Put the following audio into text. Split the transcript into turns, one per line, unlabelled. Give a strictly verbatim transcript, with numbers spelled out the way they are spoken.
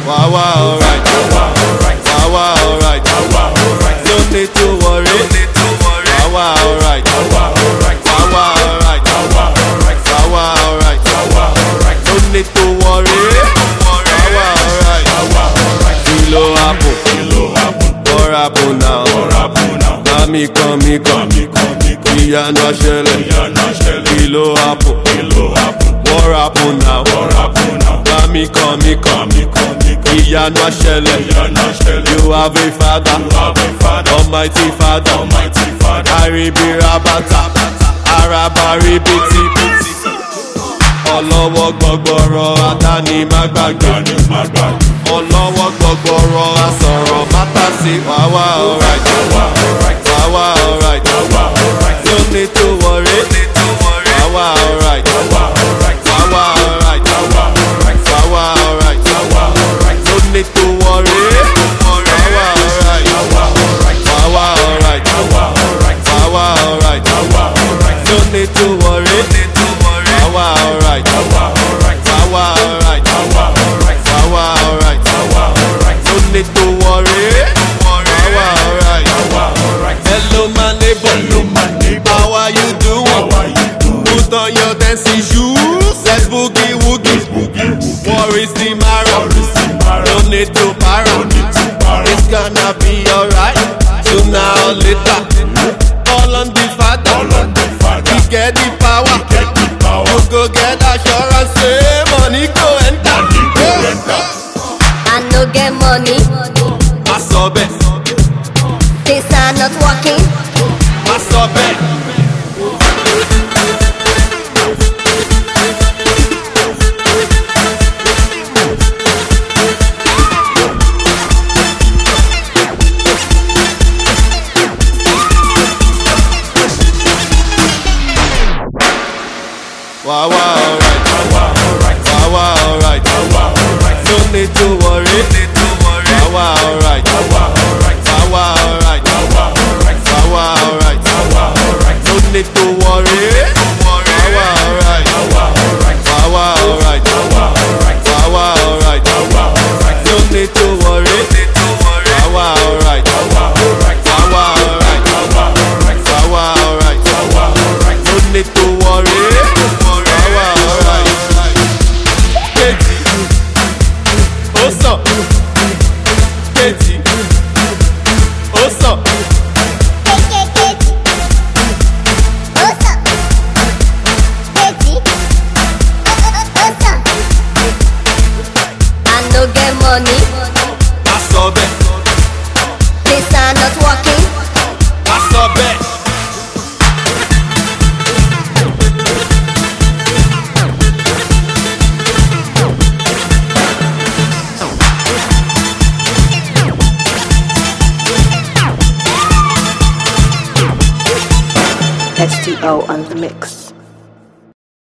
Wow, wow, alright. Wow, wow, alright. No need to worry. Wow, wow, alright. Wow, wow, alright. Wow, wow, alright. No need to worry. Wow, wow, alright. Kilo happen. What happen now? Mami come, me come. Ìyanu á ṣẹlẹ̀. Kilo happen. What happen now? Mami come, me come. Ìyanu á ṣẹlẹ̀. You have a father, Almighty Father. Àríbi rabata, araba ribiti. Ọlọ́wọ́ gbọgbọrọ adáni má gbàgbé. Ọlọ́wọ́ gbọgbọrọ asọ̀rọ̀ mátà sí wàwá alright. Wàwá alright. No need to worry. Wàwá alright. Wàwá alright. Wàwá alright. No need to worry. Wàwá alright. Wàwá alright. Wàwá alright. No need to worry. Wàwá alright. Wàwá alright. Wàwá alright. No need to worry. Wàwá alright. Hello my neighbor. How are you doing? Put on your dancing shoes. Let's boogie woogie. War is the marrow. No need to para. It's gonna be alright. Sooner or later. Call on the father. He get the power. You go get assurance. Say money go enter.
I no get money.
I saw bet.
Things are not working.
I saw bet. Wow, wow, alright. Wow, wow, alright. No need to worry. Wow, wow, alright. Wow, wow, alright. Wow, wow, alright. No need to worry. Wow, wow, alright. Wow, wow, alright. Wow, wow, alright. No need to worry. Wow, wow, alright. Wow, wow, alright. Wow, wow, alright. No need to worry. Oso, Keti, Oso,
I no get money.
I saw bet.
Things are not working.
I saw bet.
S T O on the mix.